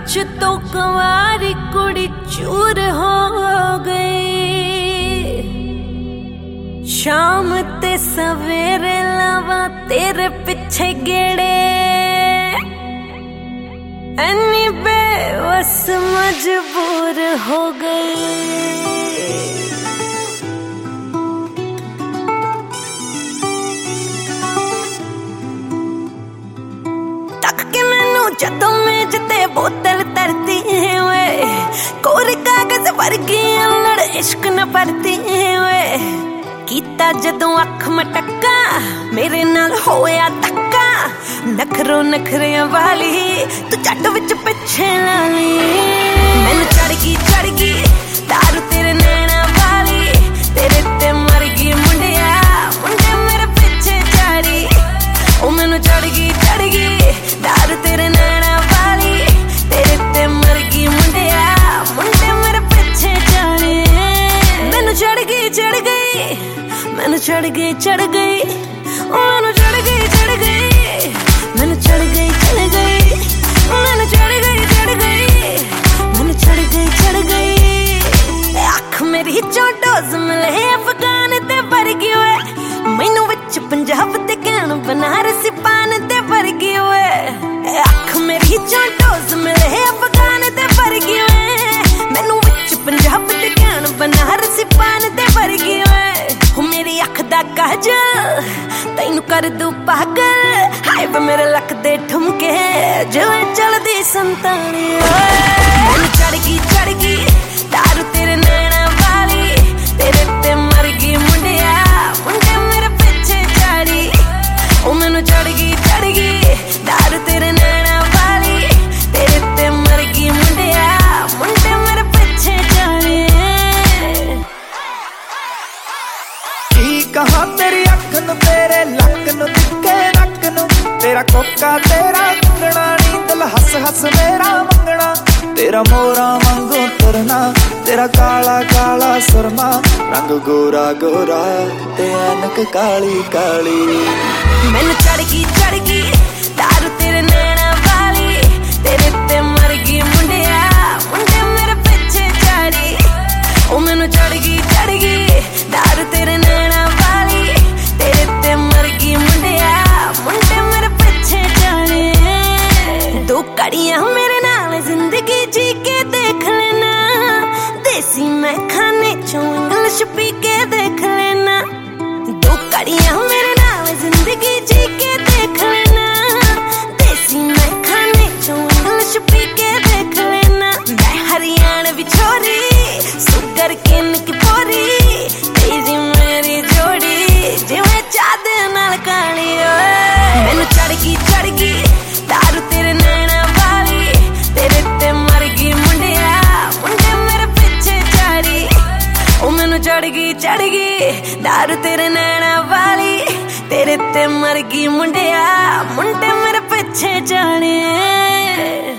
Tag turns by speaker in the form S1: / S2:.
S1: विच तो कुंवारी कुड़ी चूर हो गई। शाम ते सवेरे लावा तेरे पिछे गेड़े, एनी बेवस मजबूर हो गई। जदों मेज ते बोतल तरती वे, कोरे कागज वर्गी अल्लड़ इश्क न भरती वे। कीता जदों अख मटक्का मेरे नाल होया धक्का, नखरों नखरियां वाली तू झट विच पिछे ला ली। मैनू चढ़ गई दारू तेरे नैना वाली, तेरे ते मर गई मुंडिया मुंडे मेरे पिछे झाड़ी। ओ मैनू चढ़ गई दारू तेरे नैना वाली, तेरे ते मर गई मुंडिया मुंडे मेरे पिछे जाने। मैनू चढ़ गई मैनू चढ़ गई ओ मैनू चढ़ गई मैनू चढ़ गई मैनू चढ़ गई। अख मेरी चों डोज मिले अफगान ते वर्गी वे, मैनू विच पंजाब ते कैन बनारसी पान ते वर्गी वे। अख मेरी चों डोज मिले अफगान ते वर्गी वे, मैनू विच पंजाब ते कैन बनारसी पान ते वर्गी वे। हो मेरी अख दा काजल तैनू कर दू पागल, हाय वे मेरे लक दे ठुमके जिवें चलदी संतानी। मैनू चढ़ गई दारू तेरे नैना वाली, तेरे ते मर गई मुंडिया मुंडे मेरे पिछे झाड़ी। ओ मैनू चढ़ गई दारू तेरे नैना वाली, तेरे ते मर गई मुंडिया मुंडे मेरे पिछे झाड़ी।
S2: की कहां तेरी अख नू तेरे लक नू तिक्के नक नू, तेरा कोका तेरा कंगना नी दिल हस हस मेरा मंगना। तेरा मोरा वांगू तरना, तेरा काला काला सुरमा, रंग गोरा गोरा ते ऐनक काली काली।
S1: मैनू चढ़ गई दारू तेरे नैना वाली, तेरे ते मर गई मुंडिया मुंडे मेरे पिछे झाड़ी। ओ मैनू चढ़ गई दारू तेरे नैना वाली, तेरे ते मर गई मुंडिया मुंडे मेरे पिछे झाड़ी। दो कड़ियां मेरे नाल जिंदगी जी के देख लेना, देसी मैं खाने चों इंग्लिश पी के देख लेना। दो कड़ियां मेरे नाल जिंदगी जी के देख लेना, देसी मैं खाने चों इंग्लिश पी के देख लेना। मैं हरियाणवी छोरी सुगर किन की पोरी, तेरी मेरी जोड़ी जिवें चाँद नाल काली। मैनू चढ़ गई दारू तेरे नैना वाली, तेरे ते मर गई मुंडिया मुंडे मेरे पिछे झाड़ी। ओ मैनू चढ़ गई दारू तेरे नैना वाली, तेरे ते मर गई मुंडिया मुंडे मेरे पिछे जाने।